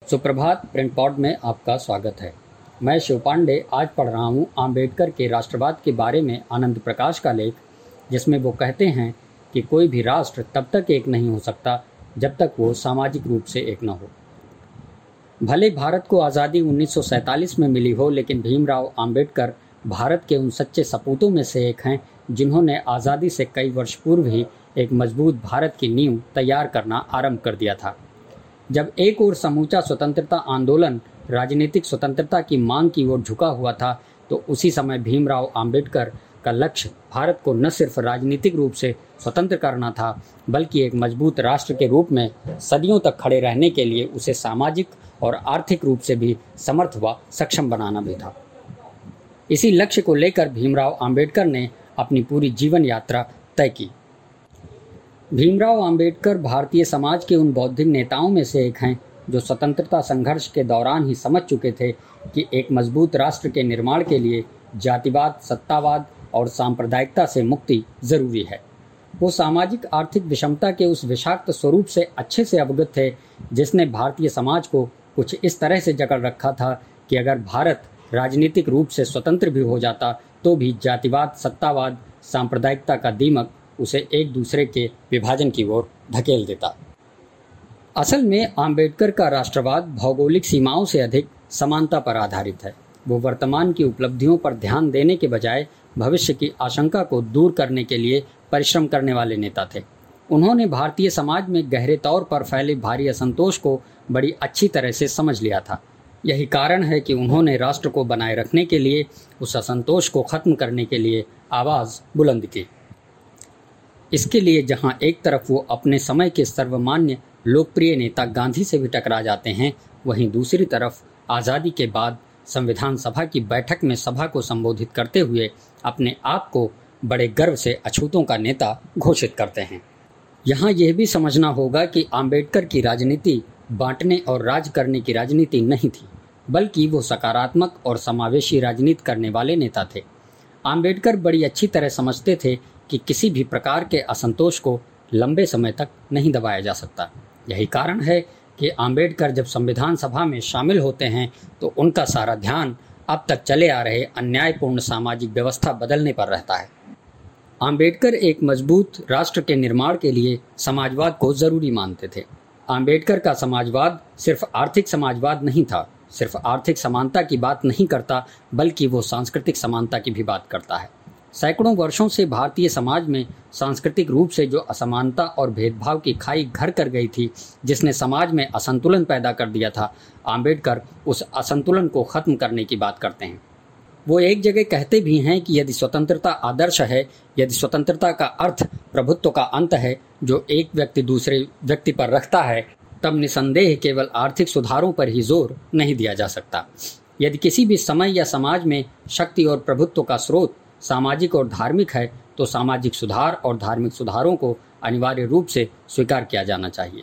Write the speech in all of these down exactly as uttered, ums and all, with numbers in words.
सुप्रभात print pod में आपका स्वागत है। मैं शिव पांडे आज पढ़ रहा हूँ आम्बेडकर के राष्ट्रवाद के बारे में आनंद प्रकाश का लेख, जिसमें वो कहते हैं कि कोई भी राष्ट्र तब तक एक नहीं हो सकता जब तक वो सामाजिक रूप से एक न हो। भले भारत को आज़ादी उन्नीस सौ सैंतालीस में मिली हो, लेकिन भीमराव आम्बेडकर भारत के उन सच्चे सपूतों में से एक हैं जिन्होंने आज़ादी से कई वर्ष पूर्व ही एक मजबूत भारत की नींव तैयार करना आरंभ कर दिया था। जब एक ओर समूचा स्वतंत्रता आंदोलन राजनीतिक स्वतंत्रता की मांग की ओर झुका हुआ था, तो उसी समय भीमराव आम्बेडकर का लक्ष्य भारत को न सिर्फ राजनीतिक रूप से स्वतंत्र करना था, बल्कि एक मजबूत राष्ट्र के रूप में सदियों तक खड़े रहने के लिए उसे सामाजिक और आर्थिक रूप से भी समर्थ व सक्षम बनाना भी था। इसी लक्ष्य को लेकर भीमराव आम्बेडकर ने अपनी पूरी जीवन यात्रा तय की। भीमराव आम्बेडकर भारतीय समाज के उन बौद्धिक नेताओं में से एक हैं जो स्वतंत्रता संघर्ष के दौरान ही समझ चुके थे कि एक मजबूत राष्ट्र के निर्माण के लिए जातिवाद, सत्तावाद और सांप्रदायिकता से मुक्ति जरूरी है। वो सामाजिक आर्थिक विषमता के उस विषाक्त स्वरूप से अच्छे से अवगत थे, जिसने भारतीय समाज को कुछ इस तरह से जकड़ रखा था कि अगर भारत राजनीतिक रूप से स्वतंत्र भी हो जाता तो भी जातिवाद, सत्तावाद, सांप्रदायिकता का दीमक उसे एक दूसरे के विभाजन की ओर धकेल देता। असल में आम्बेडकर का राष्ट्रवाद भौगोलिक सीमाओं से अधिक समानता पर आधारित है। वो वर्तमान की उपलब्धियों पर ध्यान देने के बजाय भविष्य की आशंका को दूर करने के लिए परिश्रम करने वाले नेता थे। उन्होंने भारतीय समाज में गहरे तौर पर फैले भारी असंतोष को बड़ी अच्छी तरह से समझ लिया था। यही कारण है कि उन्होंने राष्ट्र को बनाए रखने के लिए, उस असंतोष को खत्म करने के लिए आवाज़ बुलंद की। इसके लिए जहां एक तरफ वो अपने समय के सर्वमान्य लोकप्रिय नेता गांधी से भी टकरा जाते हैं, वहीं दूसरी तरफ आज़ादी के बाद संविधान सभा की बैठक में सभा को संबोधित करते हुए अपने आप को बड़े गर्व से अछूतों का नेता घोषित करते हैं। यहाँ यह भी समझना होगा कि आम्बेडकर की राजनीति बांटने और राज करने की राजनीति नहीं थी, बल्कि वो सकारात्मक और समावेशी राजनीति करने वाले नेता थे। आम्बेडकर बड़ी अच्छी तरह समझते थे कि किसी भी प्रकार के असंतोष को लंबे समय तक नहीं दबाया जा सकता। यही कारण है कि आम्बेडकर जब संविधान सभा में शामिल होते हैं तो उनका सारा ध्यान अब तक चले आ रहे अन्यायपूर्ण सामाजिक व्यवस्था बदलने पर रहता है। आम्बेडकर एक मजबूत राष्ट्र के निर्माण के लिए समाजवाद को जरूरी मानते थे। आम्बेडकर का समाजवाद सिर्फ आर्थिक समाजवाद नहीं था, सिर्फ आर्थिक समानता की बात नहीं करता, बल्कि वो सांस्कृतिक समानता की भी बात करता है। सैकड़ों वर्षों से भारतीय समाज में सांस्कृतिक रूप से जो असमानता और भेदभाव की खाई घर कर गई थी, जिसने समाज में असंतुलन पैदा कर दिया था, आम्बेडकर उस असंतुलन को खत्म करने की बात करते हैं। वो एक जगह कहते भी हैं कि यदि स्वतंत्रता आदर्श है, यदि स्वतंत्रता का अर्थ प्रभुत्व का अंत है जो एक व्यक्ति दूसरे व्यक्ति पर रखता है, तब निसंदेह केवल आर्थिक सुधारों पर ही जोर नहीं दिया जा सकता। यदि किसी भी समय या समाज में शक्ति और प्रभुत्व का स्रोत सामाजिक और धार्मिक है, तो सामाजिक सुधार और धार्मिक सुधारों को अनिवार्य रूप से स्वीकार किया जाना चाहिए।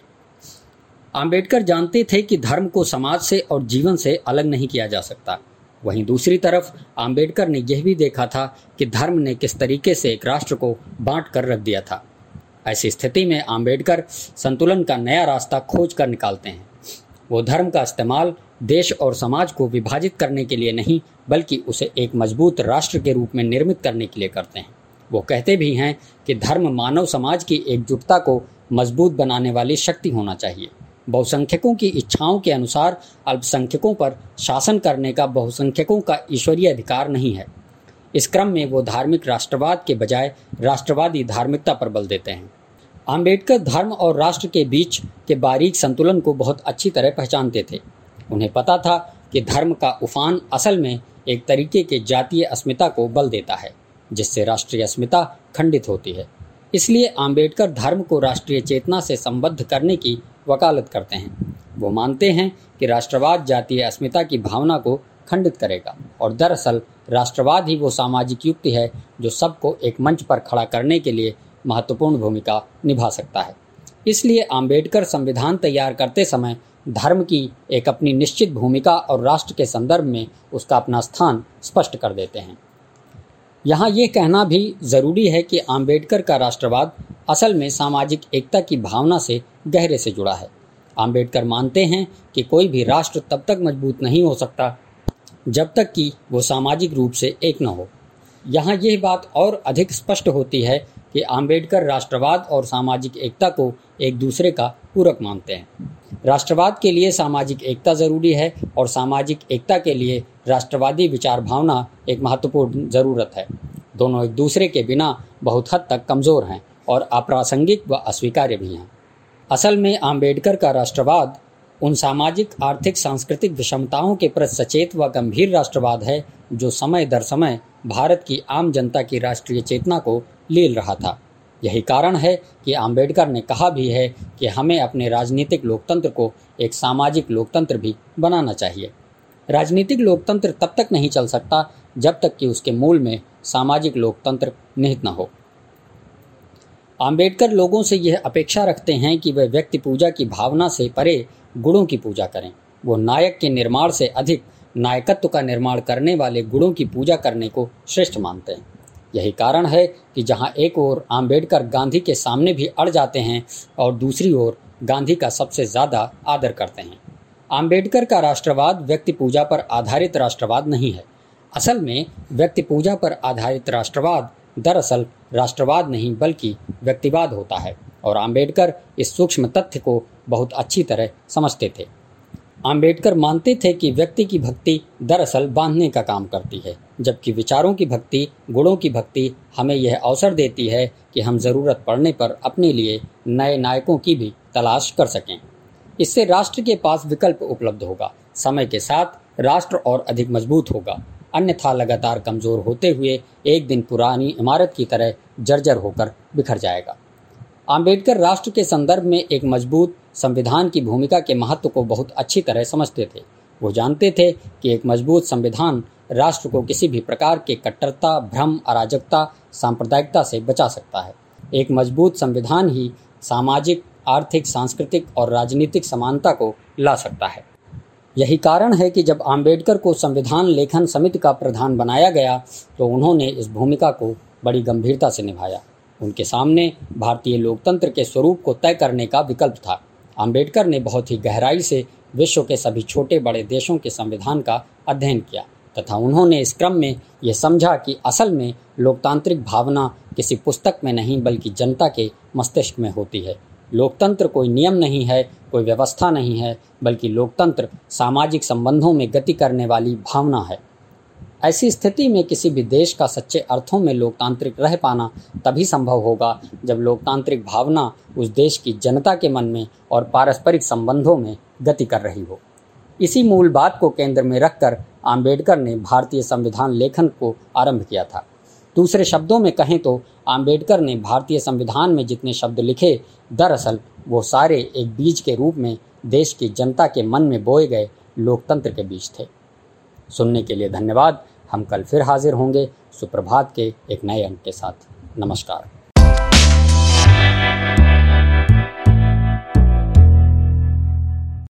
आम्बेडकर जानते थे कि धर्म को समाज से और जीवन से अलग नहीं किया जा सकता। वहीं दूसरी तरफ आम्बेडकर ने यह भी देखा था कि धर्म ने किस तरीके से एक राष्ट्र को बांट कर रख दिया था। ऐसी स्थिति में आम्बेडकर संतुलन का नया रास्ता खोज कर निकालते हैं। वो धर्म का इस्तेमाल देश और समाज को विभाजित करने के लिए नहीं, बल्कि उसे एक मजबूत राष्ट्र के रूप में निर्मित करने के लिए करते हैं। वो कहते भी हैं कि धर्म मानव समाज की एकजुटता को मजबूत बनाने वाली शक्ति होना चाहिए। बहुसंख्यकों की इच्छाओं के अनुसार अल्पसंख्यकों पर शासन करने का बहुसंख्यकों का ईश्वरीय अधिकार नहीं है। इस क्रम में वो धार्मिक राष्ट्रवाद के बजाय राष्ट्रवादी धार्मिकता पर बल देते हैं। आम्बेडकर धर्म और राष्ट्र के बीच के बारीक संतुलन को बहुत अच्छी तरह पहचानते थे। उन्हें पता था कि धर्म का उफान असल में एक तरीके के जातीय अस्मिता को बल देता है, जिससे राष्ट्रीय अस्मिता खंडित होती है। इसलिए आम्बेडकर धर्म को राष्ट्रीय चेतना से संबद्ध करने की वकालत करते हैं। वो मानते हैं कि राष्ट्रवाद जातीय अस्मिता की भावना को खंडित करेगा, और दरअसल राष्ट्रवाद ही वो सामाजिक युक्ति है जो सबको एक मंच पर खड़ा करने के लिए महत्वपूर्ण भूमिका निभा सकता है। इसलिए आम्बेडकर संविधान तैयार करते समय धर्म की एक अपनी निश्चित भूमिका और राष्ट्र के संदर्भ में उसका अपना स्थान स्पष्ट कर देते हैं। यहाँ ये कहना भी ज़रूरी है कि आम्बेडकर का राष्ट्रवाद असल में सामाजिक एकता की भावना से गहरे से जुड़ा है। आम्बेडकर मानते हैं कि कोई भी राष्ट्र तब तक मजबूत नहीं हो सकता जब तक कि वो सामाजिक रूप से एक न हो। यहाँ यह बात और अधिक स्पष्ट होती है कि आम्बेडकर राष्ट्रवाद और सामाजिक एकता को एक दूसरे का पूरक मानते हैं। राष्ट्रवाद के लिए सामाजिक एकता जरूरी है और सामाजिक एकता के लिए राष्ट्रवादी विचार भावना एक महत्वपूर्ण ज़रूरत है। दोनों एक दूसरे के बिना बहुत हद तक कमज़ोर हैं और अप्रासंगिक व अस्वीकार्य भी हैं। असल में आम्बेडकर का राष्ट्रवाद उन सामाजिक, आर्थिक, सांस्कृतिक विषमताओं के प्रति सचेत व गंभीर राष्ट्रवाद है जो समय दर समय भारत की आम जनता की राष्ट्रीय चेतना को लील रहा था। यही कारण है कि आम्बेडकर ने कहा भी है कि हमें अपने राजनीतिक लोकतंत्र को एक सामाजिक लोकतंत्र भी बनाना चाहिए। राजनीतिक लोकतंत्र तब तक नहीं चल सकता जब तक कि उसके मूल में सामाजिक लोकतंत्र निहित न हो। आम्बेडकर लोगों से यह अपेक्षा रखते हैं कि वे व्यक्ति पूजा की भावना से परे गुणों की पूजा करें। वो नायक के निर्माण से अधिक नायकत्व का निर्माण करने वाले गुणों की पूजा करने को श्रेष्ठ मानते हैं। यही कारण है कि जहां एक ओर आम्बेडकर गांधी के सामने भी अड़ जाते हैं और दूसरी ओर गांधी का सबसे ज़्यादा आदर करते हैं। आम्बेडकर का राष्ट्रवाद व्यक्ति पूजा पर आधारित राष्ट्रवाद नहीं है। असल में व्यक्ति पूजा पर आधारित राष्ट्रवाद दरअसल राष्ट्रवाद नहीं बल्कि व्यक्तिवाद होता है और आम्बेडकर इस सूक्ष्म तथ्य को बहुत अच्छी तरह समझते थे। आम्बेडकर मानते थे कि व्यक्ति की भक्ति दरअसल बांधने का काम करती है, जबकि विचारों की भक्ति, गुणों की भक्ति हमें यह अवसर देती है कि हम ज़रूरत पड़ने पर अपने लिए नए नायकों की भी तलाश कर सकें। इससे राष्ट्र के पास विकल्प उपलब्ध होगा। समय के साथ राष्ट्र और अधिक मजबूत होगा, अन्यथा लगातार कमज़ोर होते हुए एक दिन पुरानी इमारत की तरह जर्जर होकर बिखर जाएगा। आम्बेडकर राष्ट्र के संदर्भ में एक मजबूत संविधान की भूमिका के महत्व को बहुत अच्छी तरह समझते थे। वो जानते थे कि एक मजबूत संविधान राष्ट्र को किसी भी प्रकार के कट्टरता, भ्रम, अराजकता, सांप्रदायिकता से बचा सकता है। एक मजबूत संविधान ही सामाजिक, आर्थिक, सांस्कृतिक और राजनीतिक समानता को ला सकता है। यही कारण है कि जब आम्बेडकर को संविधान लेखन समिति का प्रधान बनाया गया तो उन्होंने इस भूमिका को बड़ी गंभीरता से निभाया। उनके सामने भारतीय लोकतंत्र के स्वरूप को तय करने का विकल्प था। आम्बेडकर ने बहुत ही गहराई से विश्व के सभी छोटे बड़े देशों के संविधान का अध्ययन किया तथा उन्होंने इस क्रम में यह समझा कि असल में लोकतांत्रिक भावना किसी पुस्तक में नहीं बल्कि जनता के मस्तिष्क में होती है। लोकतंत्र कोई नियम नहीं है, कोई व्यवस्था नहीं है, बल्कि लोकतंत्र सामाजिक संबंधों में गति करने वाली भावना है। ऐसी स्थिति में किसी भी देश का सच्चे अर्थों में लोकतांत्रिक रह पाना तभी संभव होगा जब लोकतांत्रिक भावना उस देश की जनता के मन में और पारस्परिक संबंधों में गति कर रही हो। इसी मूल बात को केंद्र में रखकर आम्बेडकर ने भारतीय संविधान लेखन को आरंभ किया था। दूसरे शब्दों में कहें तो आम्बेडकर ने भारतीय संविधान में जितने शब्द लिखे, दरअसल वो सारे एक बीज के रूप में देश की जनता के मन में बोए गए लोकतंत्र के बीज थे। सुनने के लिए धन्यवाद। हम कल फिर हाजिर होंगे सुप्रभात के एक नए अंक के साथ। नमस्कार।